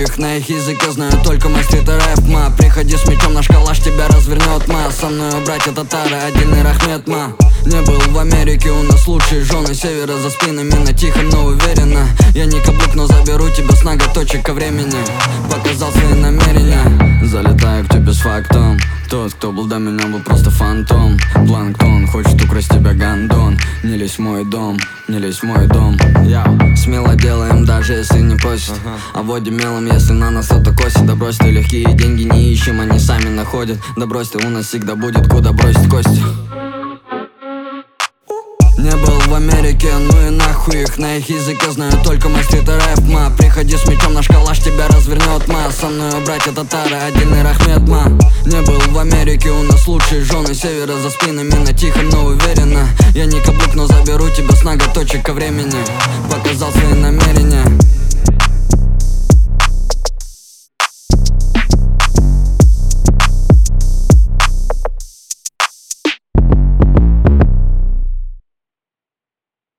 нахуй их, на их языке знаю только мой стрит и рэп, ма. Приходи с мечом, наш калаш тебя развернет, ма. Со мной братья татары, отдельный рахмет, ма. Не был в Америке, у нас лучшие жены севера за спинами, на тихом, но уверенно. Я не каблук, но заберу тебя с ноготочек ко времени. Показал свои намерения, залетаю к тебе с фактом. Тот, кто был до меня, был просто фантом. Планктон хочет украсть тебя, гандон. Не лезь в мой дом, не лезь в мой дом. Смело делаем, даже если не просит. Обводим мелом, если на нас кто-то косит. Да брось ты, легкие деньги не ищем, они сами находят. Да брось ты, у нас всегда будет куда бросить кости. Не был в Америке, ну и нахуй их, на их языке знаю только мой стрит и рэп, ма. Приходи с мечом, наш калаш тебя развернет, ма. Со мной братья татары, отдельный рахмет, ма. Не был в Америке, у нас лучшие жены севера за спинами, на тихом, но уверенно. Я не каблук, но заберу тебя с ноготочек ко времени. Показал свои намерения.